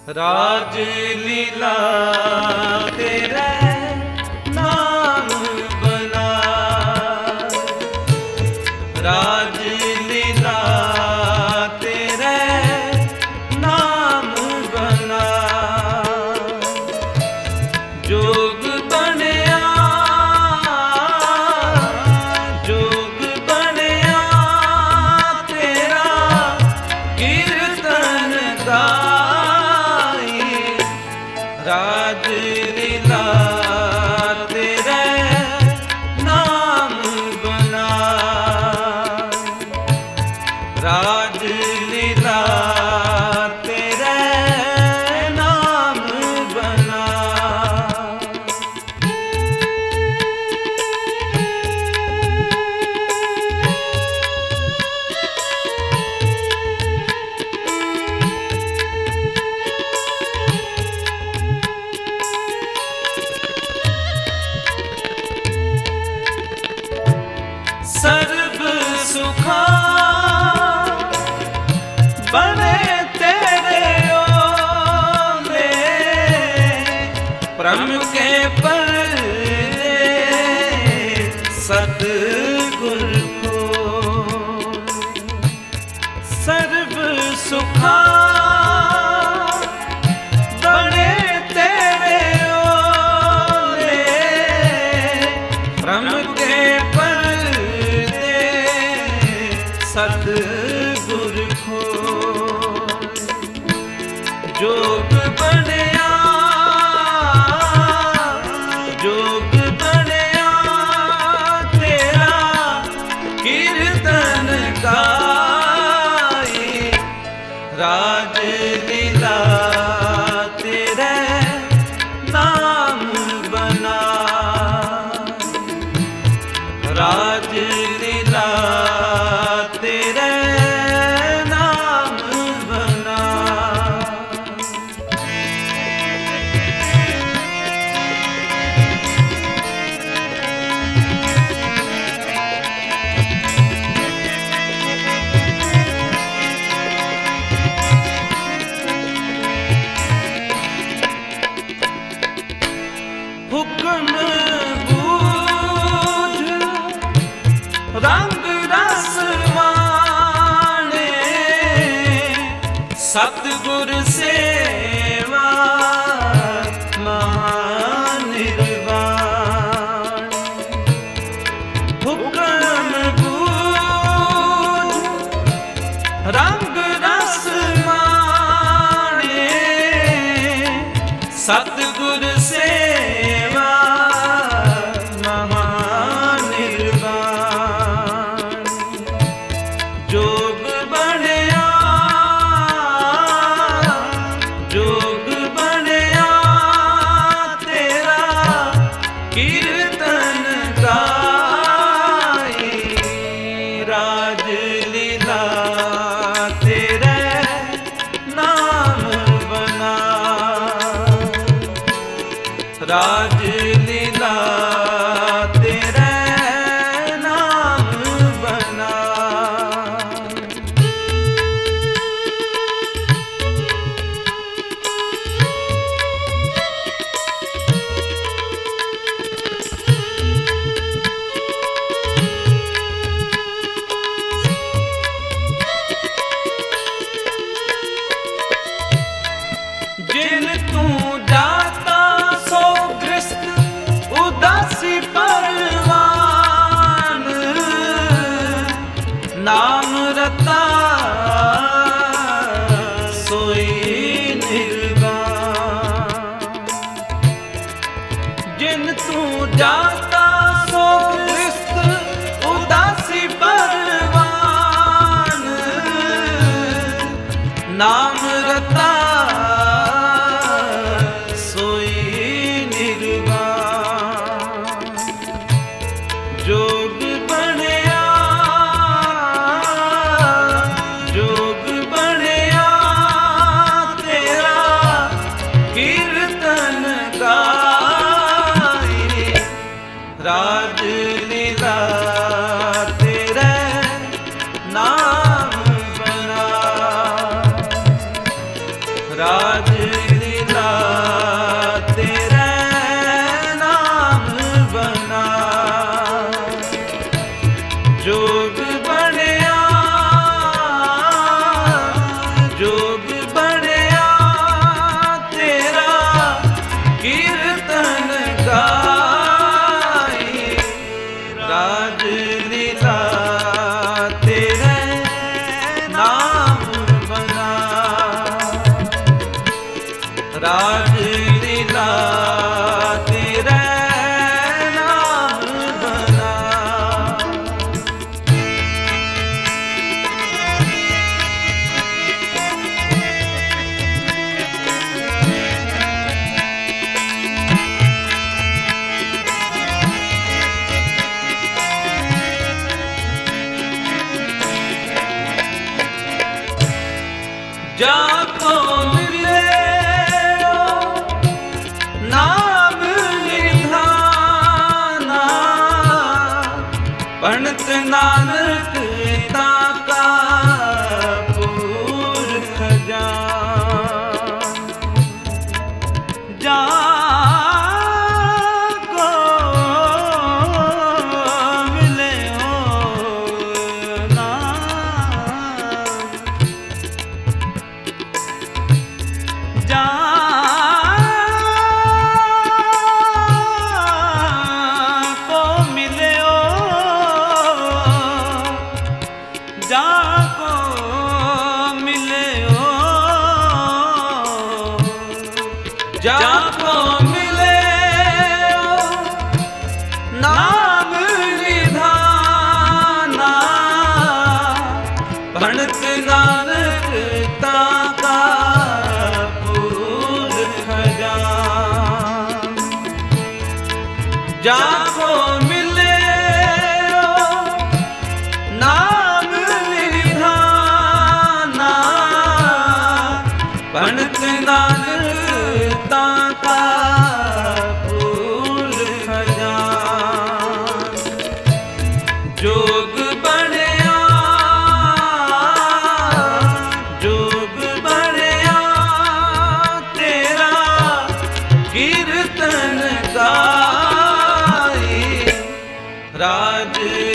ਰਾਜ ਲੀਲਾ ਤੇਰੇ ਨਾਮ ਬਨਾ, ਰਾਜ ਲੀਲਾ ਤੇਰੇ ਨਾਮ ਬਨਾ। ਜੋਗ ਬਣਿਆ, ਜੋਗ ਬਣਿਆ ਤੇਰਾ ਕੀਰਤਨ ਗਾਏ। ਰਾਜ ਲੀਲਾ ਤੇਰੇ ਨਾਮ ਬਨਾ, ਰਾਜ ਲੀਲਾ ਤੇਰੇ ਨਾਮ ਬਨਾ। ਸਰਬ ਸੁਖਾ ਬਨੇ ਤੇਰੇ ਓਲੇ, ਪ੍ਰਮ ਕੇ ਪਰਦੇ ਸਤਿਗੁਰ ਕੋ। ਸਰਬ ਸੁਖਾ ਬਨੇ ਤੇਰੇ ਓਲੇ, ਪ੍ਰਮ ਕੇ ਸਤਿਗੁਰ ਖੋਏ। ਜੋਗ ਬਣਿਆ, ਜੋਗ ਬਣਿਆ ਤੇਰਾ ਕੀਰਤਨ ਗਾਏ। ਰਾਜ ਲੀਲਾ ਤੇਰੇ ਨਾਮ ਬਨਾ, ਰਾਜ ਲੀਲਾ ਤੇਰੇ ਨਾਮ ਬਨਾ। ਹੁਕਮ ਬੂਝ ਰੰਗ ਰਸ ਮਾਣੇ, ਸਤਿਗੁਰ ਸੇਵਾ ਮਹਾਨਿਰਵਾਣ। ਹੁਕਮ ਬੂਝ ਰੰਗ ਰਸ ਮਾਣੇ, ਸਤਿਗੁਰ ਸੇਵਾ ਮਹਾਨਿਰਵਾਣ। ਜੋਗ ਬਣਿਆ, ਜੋਗ ਬਣਿਆ ਤੇਰਾ ਕੀਰਤਨ ਗਾਏ। ਰਾਜ ਲੀਲਾ ਤੇਰੇ ਨਾਮ ਬਨਾ, ਰਾਜ ਲੀਲਾ ਤੇਰੇ ਨਾਮ ਬਨਾ। ਜਿਨ ਤੂੰ ਜਾਤਾ ਸੋ ਗ੍ਰਸਤ ਉਦਾਸੀ ਪਰਵਾਨ, ਨਾਮ ਰਤਾ ਸੋਈ ਨਿਰਵਾਣ। ਜਿਨ ਤੂੰ ਜਾਤਾ ਸੋ ਗ੍ਰਸਤ ਉਦਾਸੀ ਪਰਵਾਨ, ਨਾਮ ਰਤਾ ਜੋਗ ਬਣਿਆ, ਜੋਗ ਬਣਿਆ ਤੇਰਾ ਕੀਰਤਨ ਗਾਏ। ਰਾਜ ਲੀਲਾ ਤੇਰੇ ਨਾਮ ਬਨਾ, ਰਾਜ जाको मिले नाम निधाना, पंडित नानक ताका पूर खजान। जाको मिले जाको मिले जाको मिले जाको मिले नाम निधाना, पंडित नानक ताका पूर खजान। जाको मिले नाम निधाना, पंडित नानक ताका पूर खजान। जोग बढ़िया जोग बढ़िया तेरा कीर्तन गाई, राज